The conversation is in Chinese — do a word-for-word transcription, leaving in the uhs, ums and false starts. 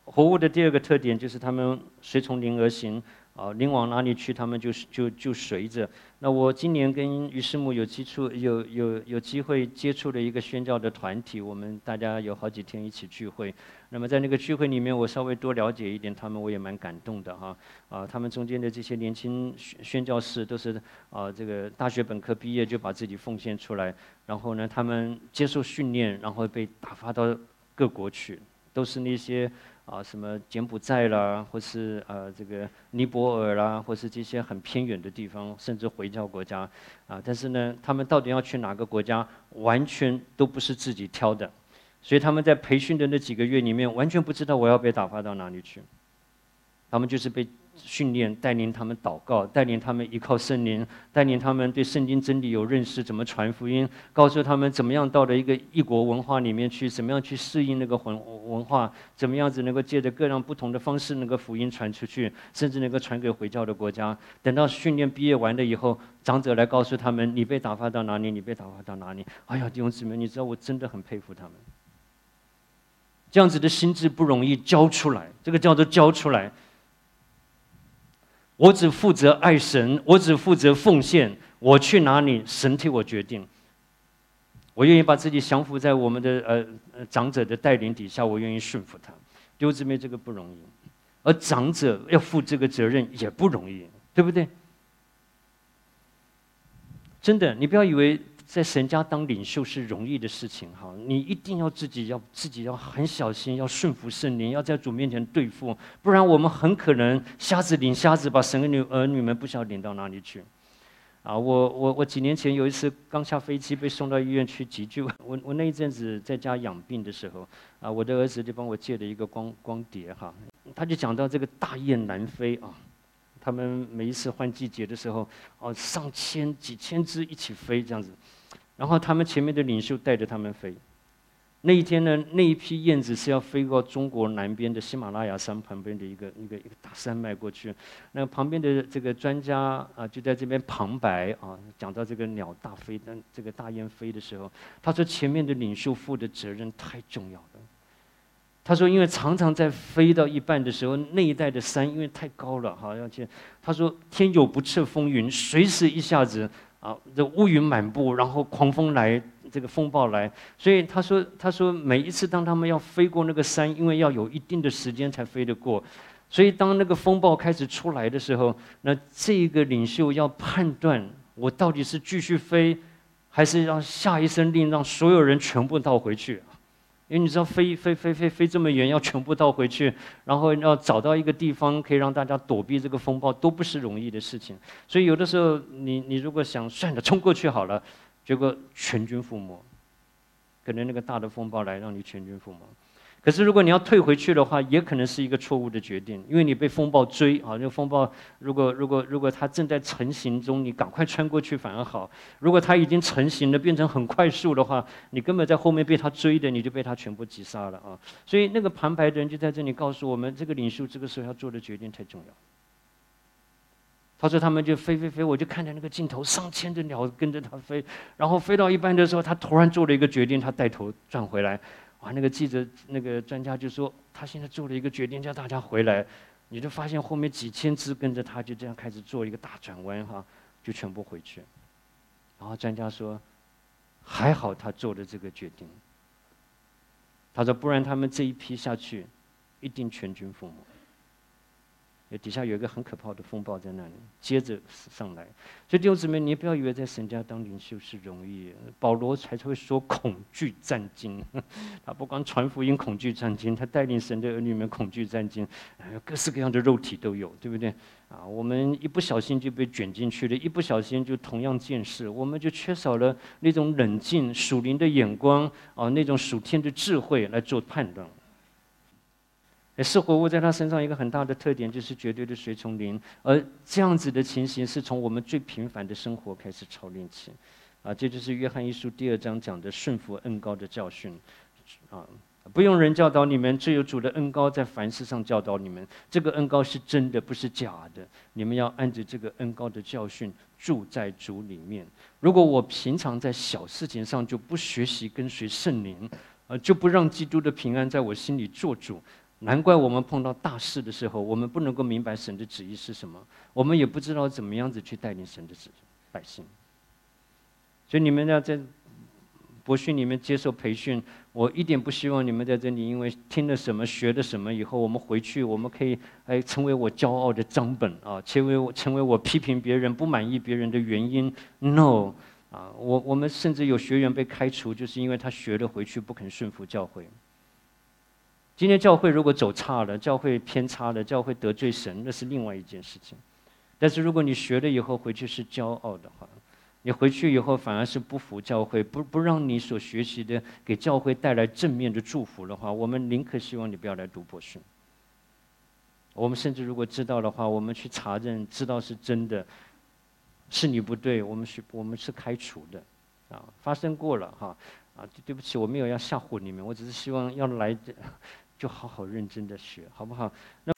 活物的第二个特点就是他们随从灵而行。啊，灵往哪里去，他们就就就随着。那我今年跟于师母有接触，有有有机会接触了一个宣教的团体，我们大家有好几天一起聚会。那么在那个聚会里面，我稍微多了解一点他们，我也蛮感动的哈。啊，他们中间的这些年轻宣宣教士都是啊，这个大学本科毕业就把自己奉献出来，然后呢，他们接受训练，然后被打发到各国去，都是那些。啊，什么柬埔寨啦，或是呃这个尼泊尔啦，或是这些很偏远的地方，甚至回教国家，啊，但是呢，他们到底要去哪个国家，完全都不是自己挑的，所以他们在培训的那几个月里面，完全不知道我要被打发到哪里去，他们就是被训练，带领他们祷告，带领他们依靠圣灵，带领他们对圣经真理有认识，怎么传福音，告诉他们怎么样到了一个异国文化里面去，怎么样去适应那个文文化，怎么样子能够借着各样不同的方式，能够福音传出去，甚至能够传给回教的国家。等到训练毕业完了以后，长者来告诉他们：你被打发到哪里？你被打发到哪里？哎呀，弟兄姊妹，你知道我真的很佩服他们。这样子的心智不容易教出来，这个叫做教出来。我只负责爱神，我只负责奉献，我去哪里，神替我决定。我愿意把自己降服在我们的呃长者的带领底下，我愿意顺服他。弟兄姊妹，这个不容易，而长者要负这个责任也不容易，对不对？真的，你不要以为在神家当领袖是容易的事情哈，你一定要自己要自己要很小心，要顺服圣灵，要在主面前对付，不然我们很可能瞎子领瞎子，把神的女儿女们不晓得领到哪里去。啊，我我我几年前有一次刚下飞机被送到医院去急救，我我那一阵子在家养病的时候，啊，我的儿子就帮我借了一个光光碟哈，他就讲到这个大雁南飞啊。他们每一次换季节的时候，哦，上千几千只一起飞这样子，然后他们前面的领袖带着他们飞。那一天呢，那一批燕子是要飞过中国南边的喜马拉雅山旁边的一个一个一个大山脉过去。那旁边的这个专家啊，就在这边旁白啊，讲到这个鸟大飞，但这个大雁飞的时候，他说前面的领袖负的责任太重要了。他说，因为常常在飞到一半的时候，那一带的山因为太高了，哈，要去。他说，天有不测风云，随时一下子啊，这乌云满布，然后狂风来，这个风暴来。所以他说，他说每一次当他们要飞过那个山，因为要有一定的时间才飞得过，所以当那个风暴开始出来的时候，那这个领袖要判断，我到底是继续飞，还是要下一声令，让所有人全部倒回去。因为你知道飞飞飞飞飞这么远，要全部倒回去，然后要找到一个地方可以让大家躲避这个风暴，都不是容易的事情。所以有的时候你你如果想算了冲过去好了，结果全军覆没，可能那个大的风暴来让你全军覆没。可是如果你要退回去的话，也可能是一个错误的决定，因为你被风暴追啊，那个风暴如果如果如果它正在成型中，你赶快穿过去反而好；如果它已经成型了，变成很快速的话，你根本在后面被它追的，你就被它全部击杀了啊！所以那个旁白的人就在这里告诉我们，这个领袖这个时候要做的决定太重要。他说他们就飞飞飞，我就看着那个镜头，上千只鸟跟着他飞，然后飞到一半的时候，他突然做了一个决定，他带头转回来。哇，那个记者、那个专家就说，他现在做了一个决定，叫大家回来。你就发现后面几千只跟着他，就这样开始做一个大转弯，哈，就全部回去。然后专家说，还好他做了这个决定。他说，不然他们这一批下去，一定全军覆没。底下有一个很可怕的风暴在那里，接着上来。所以弟兄姊妹，你不要以为在神家当领袖是容易。保罗才会说恐惧战惊，他不光传福音恐惧战惊，他带领神的儿女们恐惧战惊，各式各样的肉体都有，对不对？啊，我们一不小心就被卷进去了，一不小心就同样见识，我们就缺少了那种冷静属灵的眼光啊，那种属天的智慧来做判断。是活物在他身上一个很大的特点，就是绝对的随从灵，而这样子的情形是从我们最平凡的生活开始操练起，啊，这就是约翰一书第二章讲的顺服恩膏的教训，啊，不用人教导你们，只有主的恩膏在凡事上教导你们。这个恩膏是真的，不是假的。你们要按着这个恩膏的教训住在主里面。如果我平常在小事情上就不学习跟随圣灵，呃，就不让基督的平安在我心里做主。 难怪我们碰到大事的时候，我们不能够明白神的旨意是什么，我们也不知道怎么样子去带领神的百姓。所以你们要在博训里面接受培训，我一点不希望你们在这里因为听了什么、学了什么以后，我们回去我们可以哎成为我骄傲的账本啊，成为我成为我批评别人、不满意别人的原因。No 啊，我我们甚至有学员被开除，就是因为他学了回去不肯顺服教会。今天教会如果走差了，教会偏差了，教会得罪神，那是另外一件事情。但是如果你学了以后回去是骄傲的话，你回去以后反而是不服教会，不不让你所学习的给教会带来正面的祝福的话，我们宁可希望你不要来读博训。我们甚至如果知道的话，我们去查证，知道是真的，是你不对，我们是我们是开除的，啊，发生过了哈，啊，对不起，我没有要吓唬你们，我只是希望要来就好好认真的学，好不好？那